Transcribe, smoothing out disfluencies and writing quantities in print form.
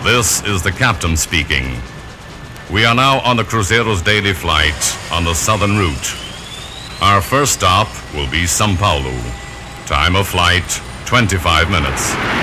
This is the captain speaking. We are now on the Cruzeiro's daily flight on the southern route. Our first stop will be São Paulo. Time of flight, 25 minutes.